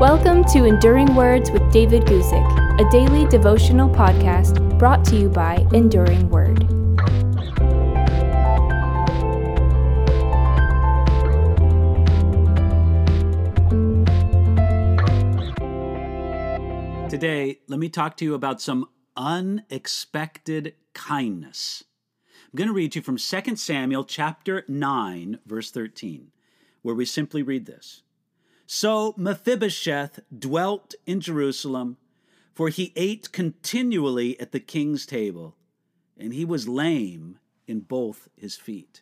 Welcome to Enduring Words with David Guzik, a daily devotional podcast brought to you by Enduring Word. Today, let me talk to you about some unexpected kindness. I'm going to read you from 2 Samuel chapter 9, verse 13, where we simply read this. So Mephibosheth dwelt in Jerusalem, for he ate continually at the king's table, and he was lame in both his feet.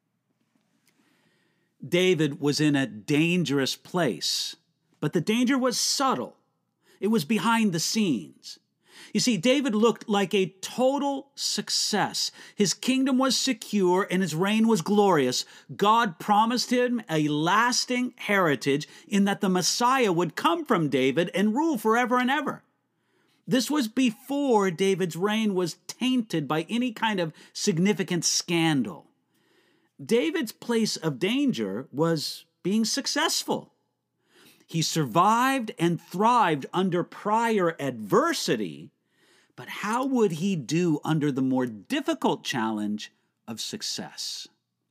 David was in a dangerous place, but the danger was subtle. It was behind the scenes. You see, David looked like a total success. His kingdom was secure and his reign was glorious. God promised him a lasting heritage in that the Messiah would come from David and rule forever and ever. This was before David's reign was tainted by any kind of significant scandal. David's place of danger was being successful. He survived and thrived under prior adversity, but how would he do under the more difficult challenge of success?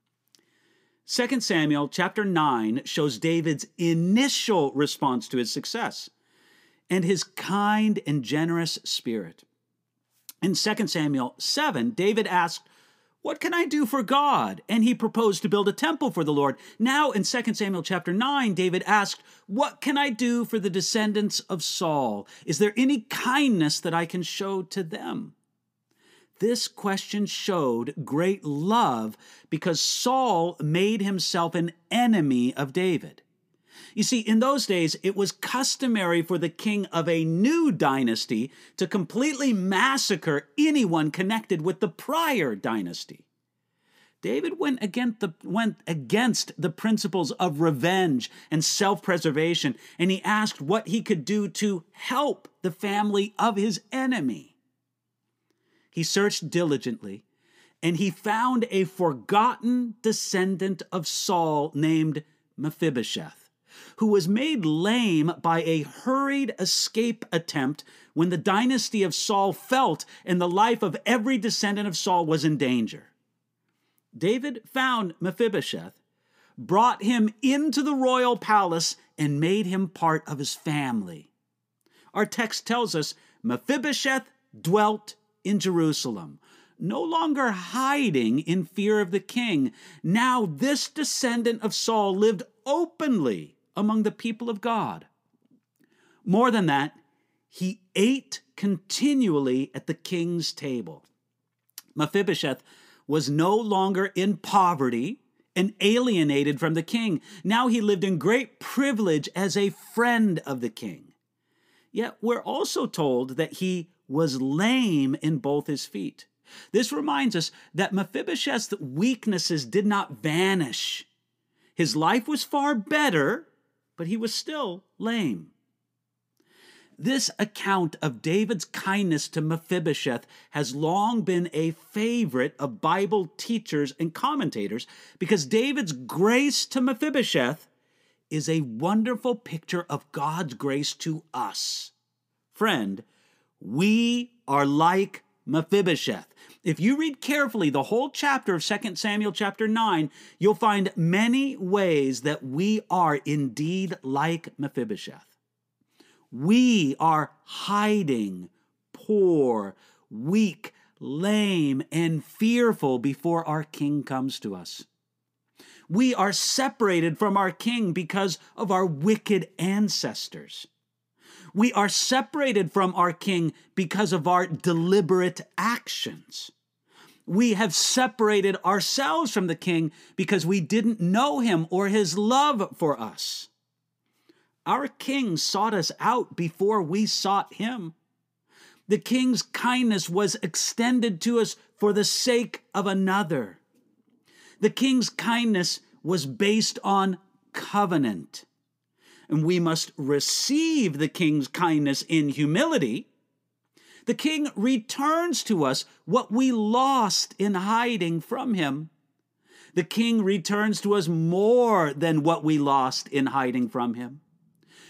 2 Samuel chapter 9 shows David's initial response to his success and his kind and generous spirit. In 2 Samuel 7, David asked, "What can I do for God?" And he proposed to build a temple for the Lord. Now in 2 Samuel chapter 9, David asked, "What can I do for the descendants of Saul? Is there any kindness that I can show to them?" This question showed great love because Saul made himself an enemy of David. You see, in those days, it was customary for the king of a new dynasty to completely massacre anyone connected with the prior dynasty. David went against the principles of revenge and self-preservation, and he asked what he could do to help the family of his enemy. He searched diligently, and he found a forgotten descendant of Saul named Mephibosheth, who was made lame by a hurried escape attempt when the dynasty of Saul felt and the life of every descendant of Saul was in danger. David found Mephibosheth, brought him into the royal palace, and made him part of his family. Our text tells us Mephibosheth dwelt in Jerusalem, no longer hiding in fear of the king. Now this descendant of Saul lived openly among the people of God. More than that, he ate continually at the king's table. Mephibosheth was no longer in poverty and alienated from the king. Now he lived in great privilege as a friend of the king. Yet we're also told that he was lame in both his feet. This reminds us that Mephibosheth's weaknesses did not vanish. His life was far better, but he was still lame. This account of David's kindness to Mephibosheth has long been a favorite of Bible teachers and commentators because David's grace to Mephibosheth is a wonderful picture of God's grace to us. Friend, we are like Mephibosheth. If you read carefully the whole chapter of 2 Samuel chapter 9, you'll find many ways that we are indeed like Mephibosheth. We are hiding, poor, weak, lame, and fearful before our king comes to us. We are separated from our king because of our wicked ancestors. We are separated from our king because of our deliberate actions. We have separated ourselves from the king because we didn't know him or his love for us. Our king sought us out before we sought him. The king's kindness was extended to us for the sake of another. The king's kindness was based on covenant. And we must receive the king's kindness in humility. The king returns to us what we lost in hiding from him. The king returns to us more than what we lost in hiding from him.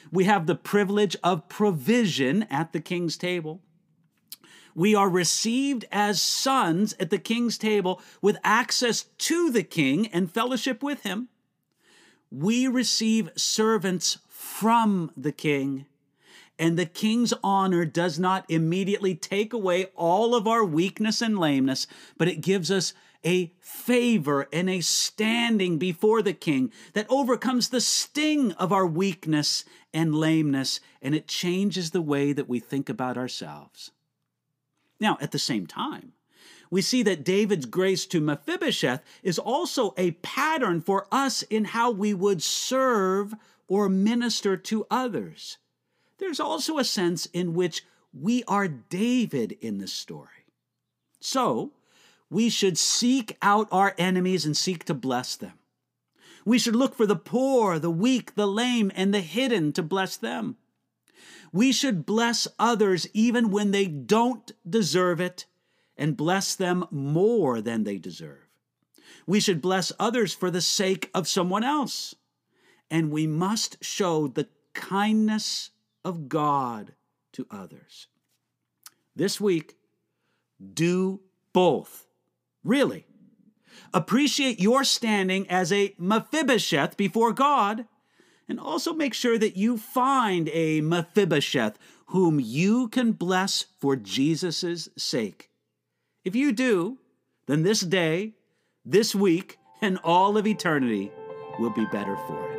We have the privilege of provision at the king's table. We are received as sons at the king's table with access to the king and fellowship with him. We receive servants from the king, and the king's honor does not immediately take away all of our weakness and lameness, but it gives us a favor and a standing before the king that overcomes the sting of our weakness and lameness, and it changes the way that we think about ourselves. Now, at the same time, we see that David's grace to Mephibosheth is also a pattern for us in how we would serve or minister to others. There's also a sense in which we are David in this story. So, we should seek out our enemies and seek to bless them. We should look for the poor, the weak, the lame, and the hidden to bless them. We should bless others even when they don't deserve it, and bless them more than they deserve. We should bless others for the sake of someone else. And we must show the kindness of God to others. This week, do both. Really. Appreciate your standing as a Mephibosheth before God, and also make sure that you find a Mephibosheth whom you can bless for Jesus' sake. If you do, then this day, this week, and all of eternity will be better for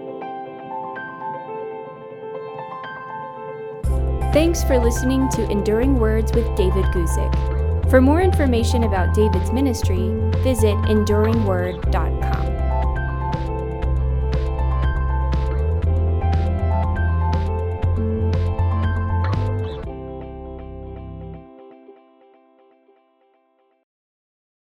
it. Thanks for listening to Enduring Words with David Guzik. For more information about David's ministry, visit enduringword.com.